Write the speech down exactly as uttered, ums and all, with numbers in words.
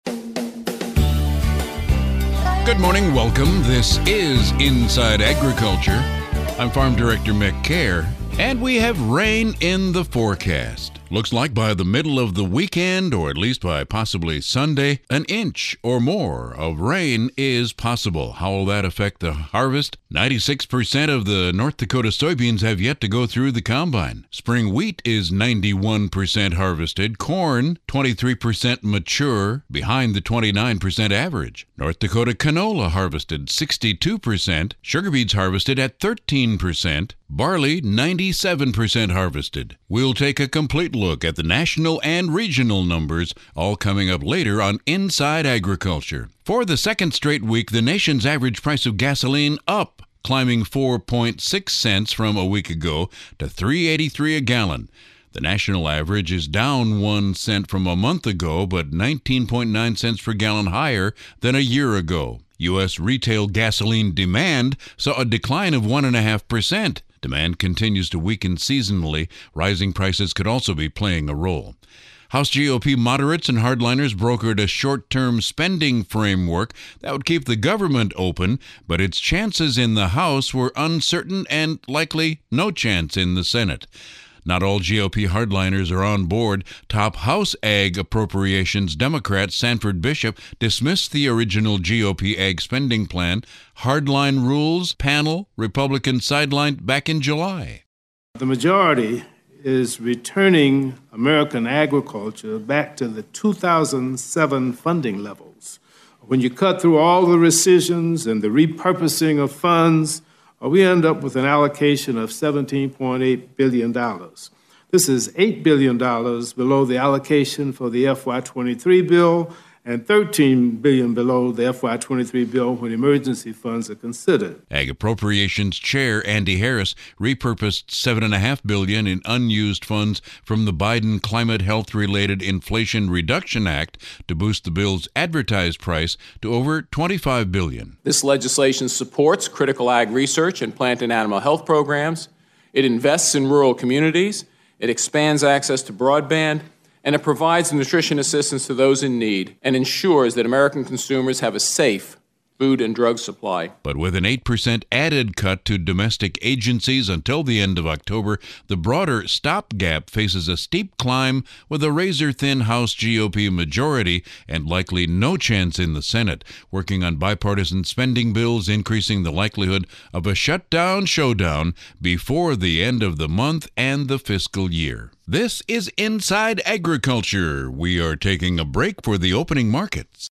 Good morning, welcome. This is Inside Agriculture. I'm Farm Director Mick Kerr, and we have rain in the forecast. Looks like by the middle of the weekend, or at least by possibly Sunday, an inch or more of rain is possible. How will that affect the harvest? ninety-six percent of the North Dakota soybeans have yet to go through the combine. Spring wheat is ninety-one percent harvested. Corn, twenty-three percent mature, behind the twenty-nine percent average. North Dakota canola harvested sixty-two percent. Sugar beets harvested at thirteen percent. Barley, ninety-seven percent harvested. We'll take a complete look at the national and regional numbers, all coming up later on Inside Agriculture. For the second straight week, the nation's average price of gasoline up, climbing four point six cents from a week ago to three eighty-three a gallon. The national average is down one cent from a month ago, but nineteen point nine cents per gallon higher than a year ago. U S retail gasoline demand saw a decline of one point five percent. Demand continues to weaken seasonally. Rising prices could also be playing a role. House G O P moderates and hardliners brokered a short-term spending framework that would keep the government open, but its chances in the House were uncertain and likely no chance in the Senate. Not all G O P hardliners are on board. Top House Ag Appropriations Democrat Sanford Bishop dismissed the original G O P Ag spending plan. Hardline rules panel Republican sidelined back in July. The majority is returning American agriculture back to the two thousand seven funding levels. When you cut through all the rescissions and the repurposing of funds, we end up with an allocation of seventeen point eight billion dollars. This is eight billion dollars below the allocation for the F Y twenty-three bill and thirteen billion dollars below the F Y twenty-three bill when emergency funds are considered. Ag Appropriations Chair Andy Harris repurposed seven point five billion dollars in unused funds from the Biden Climate Health-Related Inflation Reduction Act to boost the bill's advertised price to over twenty-five billion dollars. This legislation supports critical ag research and plant and animal health programs. It invests in rural communities. It expands access to broadband. And it provides nutrition assistance to those in need and ensures that American consumers have a safe food and drug supply. But with an eight percent added cut to domestic agencies until the end of October, the broader stopgap faces a steep climb with a razor-thin House G O P majority and likely no chance in the Senate, working on bipartisan spending bills, increasing the likelihood of a shutdown showdown before the end of the month and the fiscal year. This is Inside Agriculture. We are taking a break for the opening markets.